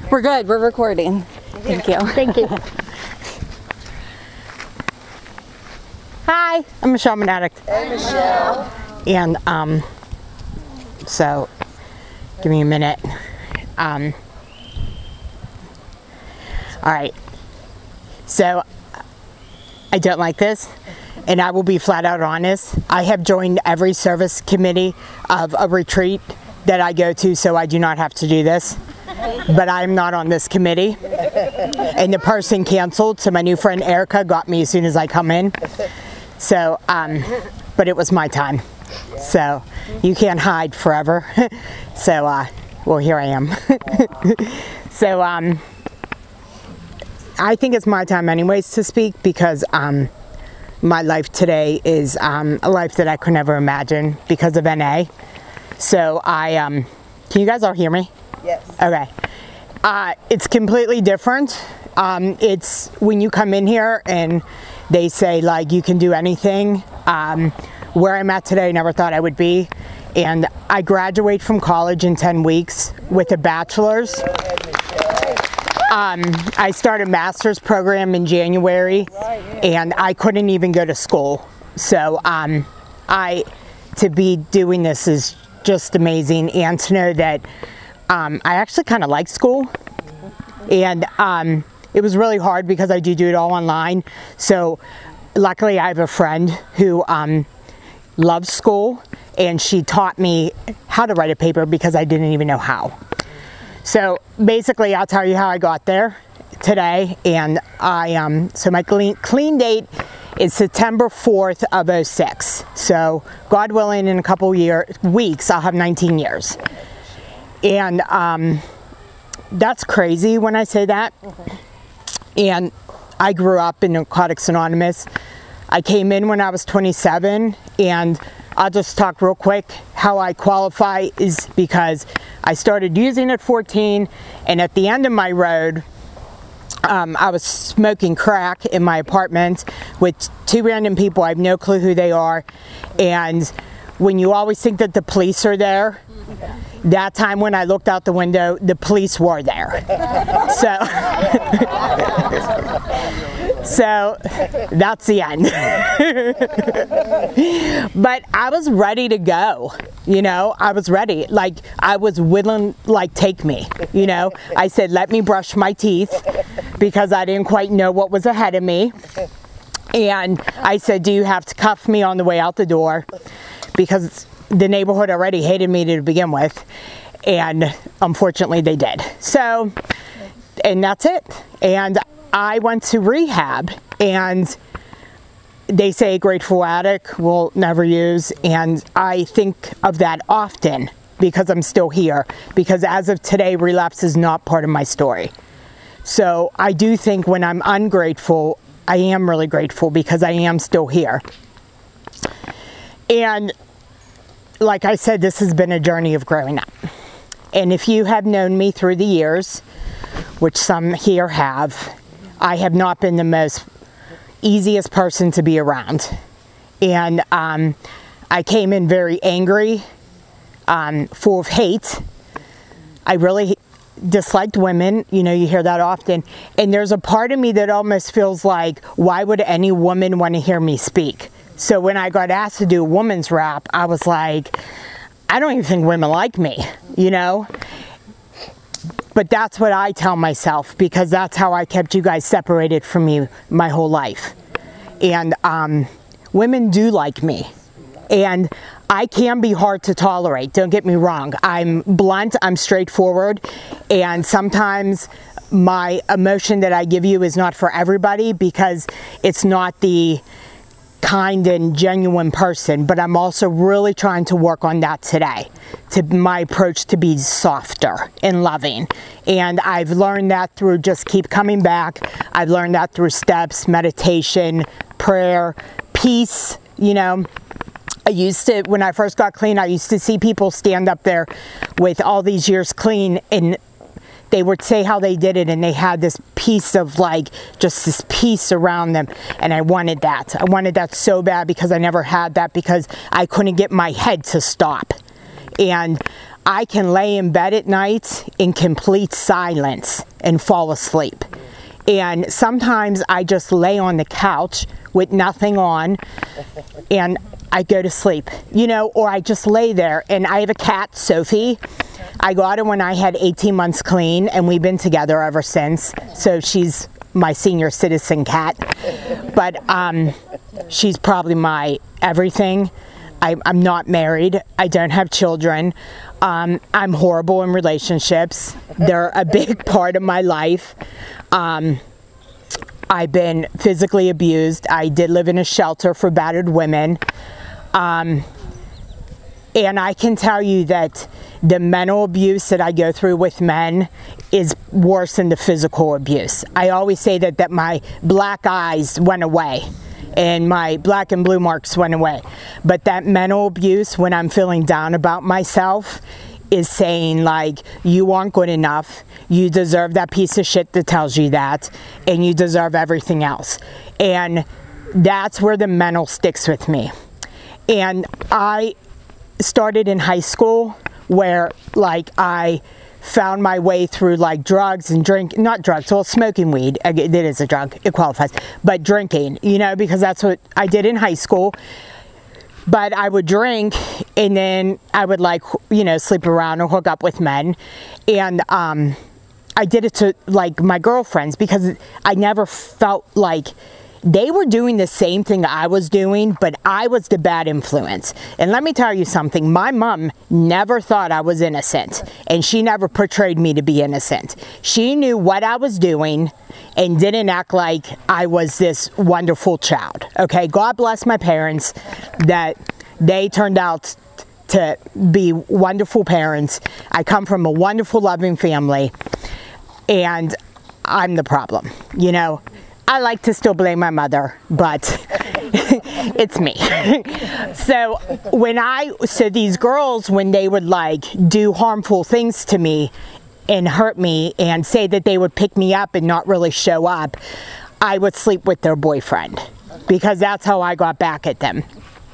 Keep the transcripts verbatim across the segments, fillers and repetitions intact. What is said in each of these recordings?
We're good. We're recording. Thank you. Thank you. Hi, I'm Michelle Manatic. Hey, Michelle. And um, so, give me a minute. Um, all right. So, I don't like this, and I will be flat out honest. I have joined every service committee of a retreat that I go to, so I do not have to do this. But I'm not on this committee. And the person canceled, so my new friend Erica got me as soon as I come in. So, um, but it was my time. So, you can't hide forever. So, uh, well, here I am. So, um, I think it's my time anyways to speak because um, my life today is um, a life that I could never imagine because of N A. So, I, um, can you guys all hear me? Yes. Okay. Uh, it's completely different. Um, it's when you come in here and they say like you can do anything. Um, where I'm at today, I never thought I would be. And I graduate from college in ten weeks with a bachelor's. Um, I started a master's program in January and I couldn't even go to school. So um, I, to be doing this is just amazing, and to know that um, I actually kind of like school. And um, it was really hard because I do do it all online. So luckily I have a friend who um, loves school, and she taught me how to write a paper because I didn't even know how. So basically I'll tell you how I got there today. And I, um, so my clean, clean date is September fourth of oh six. So God willing, in a couple year, weeks, I'll have nineteen years. And um, that's crazy when I say that. And I grew up in Narcotics Anonymous. I came in when I was twenty-seven, and I'll just talk real quick. How I qualify is because I started using at fourteen, and at the end of my road, um, I was smoking crack in my apartment with two random people. I have no clue who they are. And when you always think that the police are there, that time when I looked out the window, the police were there. So, so that's the end. But I was ready to go, you know, I was ready. Like, I was willing, like, take me, you know. I said, let me brush my teeth because I didn't quite know what was ahead of me. And I said, do you have to cuff me on the way out the door? Because the neighborhood already hated me to begin with, and unfortunately they did. So, and that's it. And I went to rehab, and they say grateful addict will never use, and I think of that often because I'm still here, because as of today, relapse is not part of my story. So I do think when I'm ungrateful, I am really grateful because I am still here. And like I said, this has been a journey of growing up. And if you have known me through the years, which some here have, I have not been the most easiest person to be around. And um, I came in very angry, um, full of hate. I really disliked women. You know, you hear that often. And there's a part of me that almost feels like, why would any woman want to hear me speak? So when I got asked to do a woman's rap, I was like, I don't even think women like me, you know? But that's what I tell myself, because that's how I kept you guys separated from me my whole life. And um, women do like me. And I can be hard to tolerate, don't get me wrong. I'm blunt, I'm straightforward, and sometimes my emotion that I give you is not for everybody because it's not the kind and genuine person, but I'm also really trying to work on that today, to my approach to be softer and loving. And I've learned that through just keep coming back. I've learned that through steps, meditation, prayer, peace. You know, I used to, when I first got clean, I used to see people stand up there with all these years clean, and they would say how they did it, and they had this piece of like, just this peace around them, and I wanted that. I wanted that so bad because I never had that because I couldn't get my head to stop. And I can lay in bed at night in complete silence and fall asleep. And sometimes I just lay on the couch with nothing on and I go to sleep, you know, or I just lay there. And I have a cat, Sophie. I got her when I had eighteen months clean, and we've been together ever since. So she's my senior citizen cat. But um, she's probably my everything. I, I'm not married. I don't have children. Um, I'm horrible in relationships. They're a big part of my life. Um, I've been physically abused. I did live in a shelter for battered women. Um, and I can tell you that the mental abuse that I go through with men is worse than the physical abuse. I always say that, that my black eyes went away and my black and blue marks went away. But that mental abuse, when I'm feeling down about myself, is saying like, you aren't good enough, you deserve that piece of shit that tells you that, and you deserve everything else. And that's where the mental sticks with me. And I started in high school where like I found my way through like drugs and drink, not drugs, well, smoking weed, it is a drug, it qualifies, but drinking, you know, because that's what I did in high school. But I would drink and then I would like, you know, sleep around or hook up with men. And um, I did it to like my girlfriends because I never felt like they were doing the same thing I was doing, but I was the bad influence. And let me tell you something, my mom never thought I was innocent, and she never portrayed me to be innocent. She knew what I was doing and didn't act like I was this wonderful child. Okay, God bless my parents that they turned out to be wonderful parents. I come from a wonderful, loving family, and I'm the problem, you know. I like to still blame my mother, but it's me. So when I, so these girls, when they would like do harmful things to me and hurt me and say that they would pick me up and not really show up, I would sleep with their boyfriend because that's how I got back at them.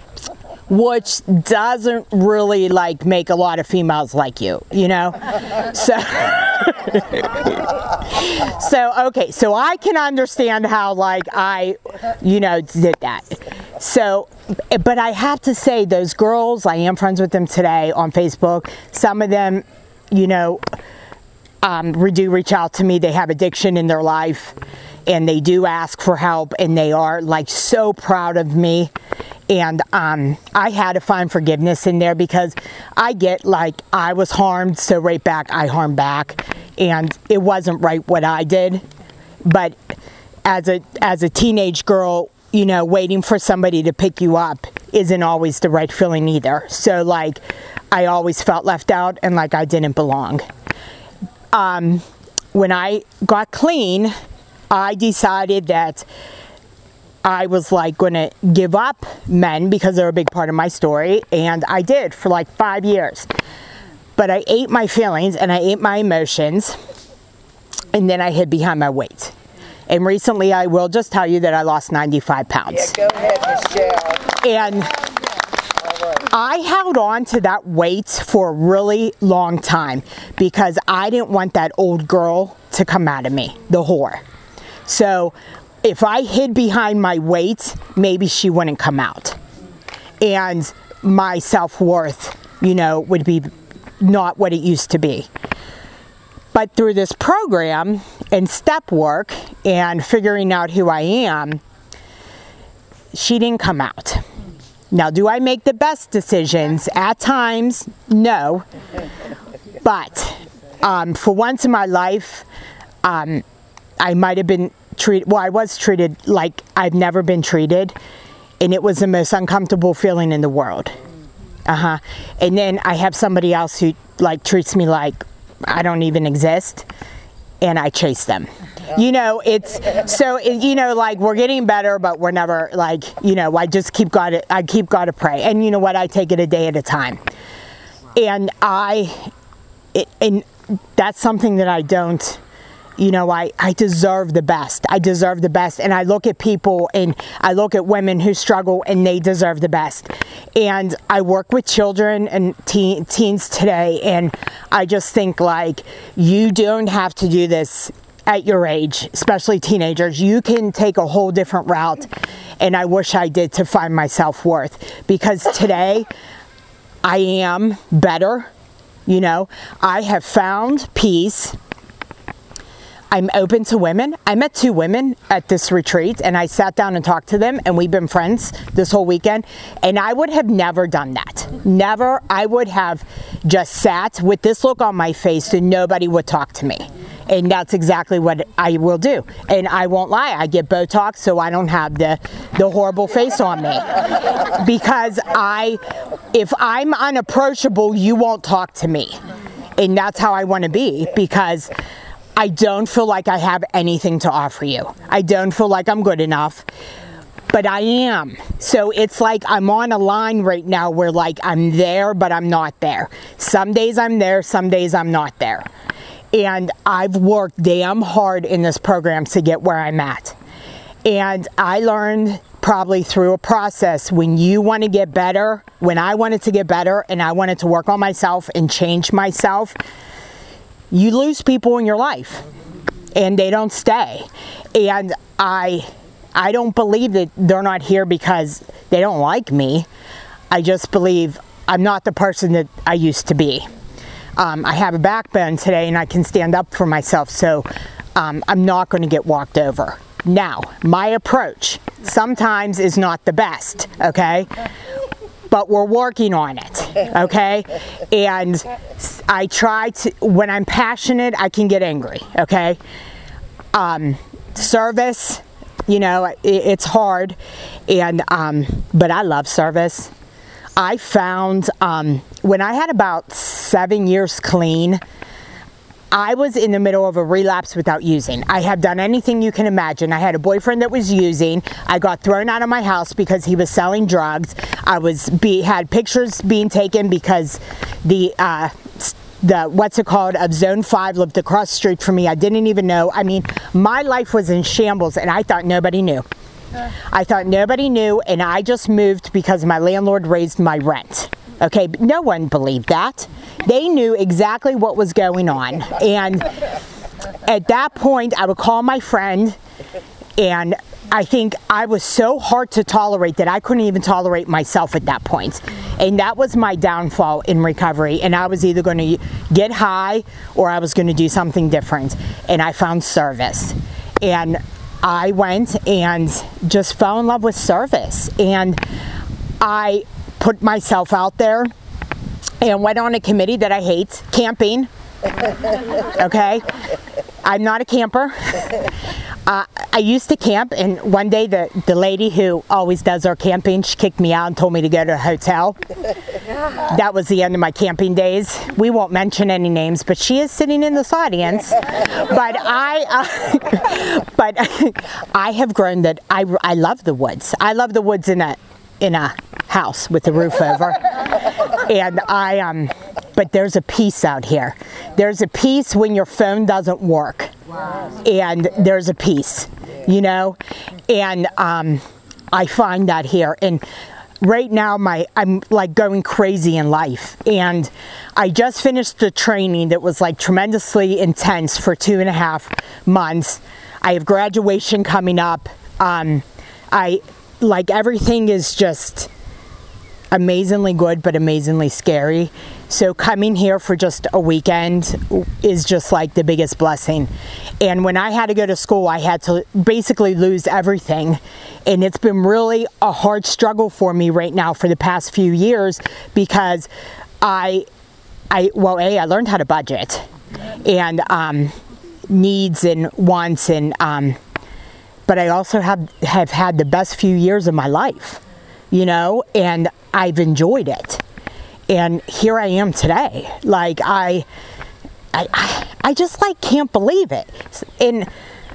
Which doesn't really like make a lot of females like you, you know? So, so okay, so I can understand how like I, you know, did that. So, but I have to say those girls, I am friends with them today on Facebook. Some of them, you know, um, do reach out to me. They have addiction in their life and they do ask for help and they are like so proud of me. And um, I had to find forgiveness in there because I get like I was harmed, so right back I harmed back, and it wasn't right what I did. But as a as a teenage girl, you know, waiting for somebody to pick you up isn't always the right feeling either. So like I always felt left out and like I didn't belong. Um, when I got clean, I decided that I was like going to give up men because they're a big part of my story, and I did for like five years. But I ate my feelings and I ate my emotions, and then I hid behind my weight. And recently, I will just tell you that I lost ninety-five pounds. Yeah, go ahead, Michelle. And I held on to that weight for a really long time because I didn't want that old girl to come out of me, the whore. So if I hid behind my weight, maybe she wouldn't come out. And my self-worth, you know, would be not what it used to be. But through this program and step work and figuring out who I am, she didn't come out. Now, do I make the best decisions? At times, no. But um, for once in my life, um, I might have been treated, well, I was treated like I've never been treated, and it was the most uncomfortable feeling in the world. Uh-huh. And then I have somebody else who like treats me like I don't even exist, and I chase them. You know, it's, so, it, you know, like we're getting better, but we're never like, you know, I just keep God, I keep God to pray. And you know what, I take it a day at a time. And I, it, and that's something that I don't you know, I, I deserve the best. I deserve the best. And I look at people and I look at women who struggle and they deserve the best. And I work with children and teen, teens today. And I just think, like, you don't have to do this at your age, especially teenagers. You can take a whole different route. And I wish I did, to find my self-worth. Because today I am better. You know, I have found peace. I'm open to women. I met two women at this retreat and I sat down and talked to them and we've been friends this whole weekend. And I would have never done that. Never. I would have just sat with this look on my face and nobody would talk to me. And that's exactly what I will do. And I won't lie, I get Botox so I don't have the, the horrible face on me. Because I, if I'm unapproachable, you won't talk to me. And that's how I want to be, because I don't feel like I have anything to offer you. I don't feel like I'm good enough, but I am. So it's like I'm on a line right now where, like, I'm there, but I'm not there. Some days I'm there, some days I'm not there. And I've worked damn hard in this program to get where I'm at. And I learned probably through a process, when you want to get better, when I wanted to get better and I wanted to work on myself and change myself, you lose people in your life and they don't stay. And I I don't believe that they're not here because they don't like me. I just believe I'm not the person that I used to be. Um, I have a backbone today and I can stand up for myself, so um, I'm not going to get walked over. Now, my approach sometimes is not the best, okay? But we're working on it, okay? And I try to, when I'm passionate, I can get angry, okay? Um, service, you know, it, it's hard, and um, but I love service. I found, um, when I had about seven years clean, I was in the middle of a relapse without using. I have done anything you can imagine. I had a boyfriend that was using. I got thrown out of my house because he was selling drugs. I was be, had pictures being taken because the uh, the what's it called of Zone Five lived across the street from me. I didn't even know. I mean, my life was in shambles, and I thought nobody knew. I thought nobody knew, and I just moved because my landlord raised my rent. Okay, but no one believed that. They knew exactly what was going on. And at that point, I would call my friend, and I think I was so hard to tolerate that I couldn't even tolerate myself at that point. And that was my downfall in recovery. And I was either going to get high or I was going to do something different. And I found service. And I went and just fell in love with service. And I put myself out there and went on a committee that I hate, camping. Okay? I'm not a camper. Uh, I used to camp, and one day the, the lady who always does our camping, she kicked me out and told me to go to a hotel. That was the end of my camping days. We won't mention any names, but she is sitting in this audience. But I, uh, but I have grown that I, I love the woods. I love the woods in a in a house with the roof over, and I um. But there's a peace out here. There's a peace when your phone doesn't work. Wow. And there's a peace, you know? And um, I find that here. And right now, my I'm like going crazy in life. And I just finished the training that was like tremendously intense for two and a half months. I have graduation coming up. Um, I, like everything is just amazingly good, but amazingly scary. So coming here for just a weekend is just like the biggest blessing. And when I had to go to school, I had to basically lose everything. And it's been really a hard struggle for me right now for the past few years, because I, I well, A, I learned how to budget and um, needs and wants, and um, but I also have, have had the best few years of my life, you know, and I've enjoyed it. And here I am today. Like I, I, I just like can't believe it. And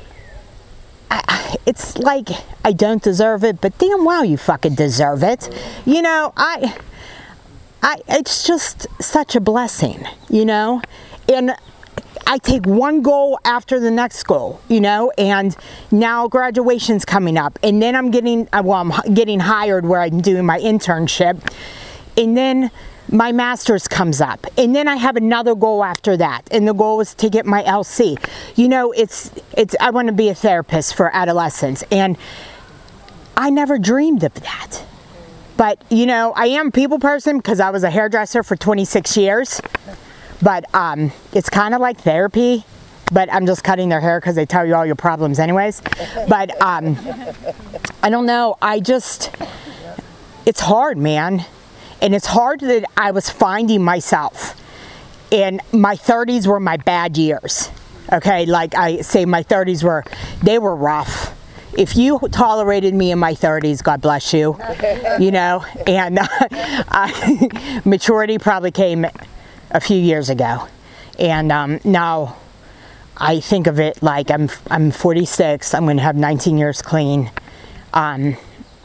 I, it's like I don't deserve it, but damn well you fucking deserve it. You know, I, I, it's just such a blessing, you know? And I take one goal after the next goal, you know, and now graduation's coming up, and then I'm getting, well, I'm getting hired where I'm doing my internship, and then my master's comes up, and then I have another goal after that, and the goal is to get my L C. You know, it's, it's, I want to be a therapist for adolescents, and I never dreamed of that. But, you know, I am a people person because I was a hairdresser for twenty-six years. But um, it's kind of like therapy, but I'm just cutting their hair because they tell you all your problems anyways. But um, I don't know, I just, it's hard, man. And it's hard that I was finding myself. And my thirties were my bad years. Okay, like I say, my thirties were, they were rough. If you tolerated me in my thirties, God bless you, you know. And uh, I, maturity probably came a few years ago, and um, now I think of it like I'm I'm forty-six. I'm going to have nineteen years clean. Um,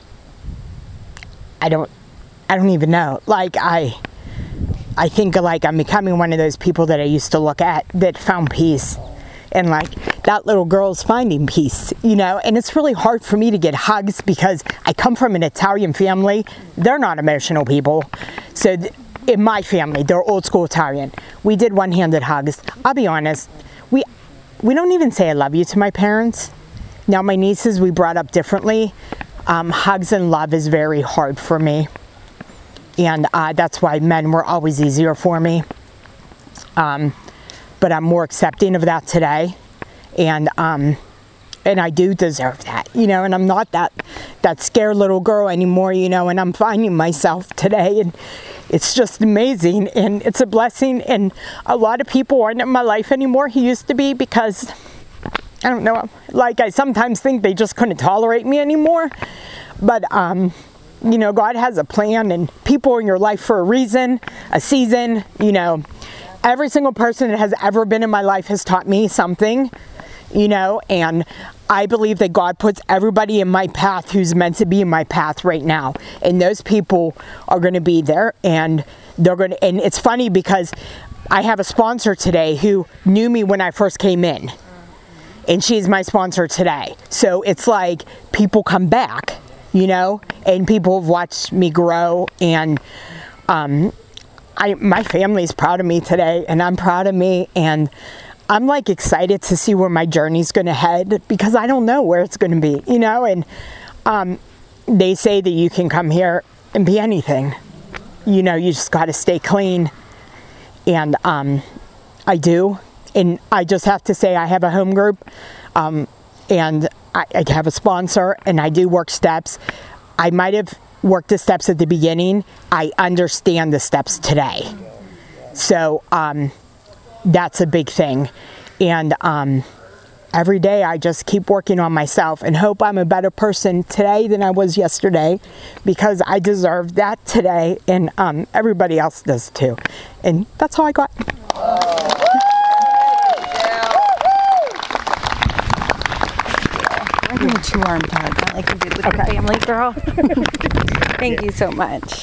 I don't I don't even know. Like I I think like I'm becoming one of those people that I used to look at that found peace, and like that little girl's finding peace, you know. And it's really hard for me to get hugs because I come from an Italian family. They're not emotional people, so. Th- In my family, they're old school Italian. We did one-handed hugs. I'll be honest, we we don't even say I love you to my parents. Now my nieces, we brought up differently. Um, hugs and love is very hard for me. And uh, that's why men were always easier for me. Um, but I'm more accepting of that today. And um, and I do deserve that, you know, and I'm not that, that scared little girl anymore, you know, and I'm finding myself today, and it's just amazing, and it's a blessing, and a lot of people aren't in my life anymore. He used to be, because, I don't know, like I sometimes think they just couldn't tolerate me anymore, but, um, you know, God has a plan, and people are in your life for a reason, a season, you know. Every single person that has ever been in my life has taught me something, you know, and I believe that God puts everybody in my path who's meant to be in my path right now. And those people are going to be there, and they're going to, and it's funny because I have a sponsor today who knew me when I first came in, and she's my sponsor today. So it's like people come back, you know, and people have watched me grow, and um, I, my family's proud of me today, and I'm proud of me, and I'm like excited to see where my journey's going to head, because I don't know where it's going to be, you know. And um, they say that you can come here and be anything, you know, you just got to stay clean. And um, I do. And I just have to say I have a home group, um, and I, I have a sponsor, and I do work steps. I might have worked the steps at the beginning. I understand the steps today. So, um, that's a big thing. And um, every day I just keep working on myself and hope I'm a better person today than I was yesterday, because I deserve that today, and um, everybody else does too. And that's all I got. I'm going to two arm hug, like you did with Okay. your family, girl. Thank you so much.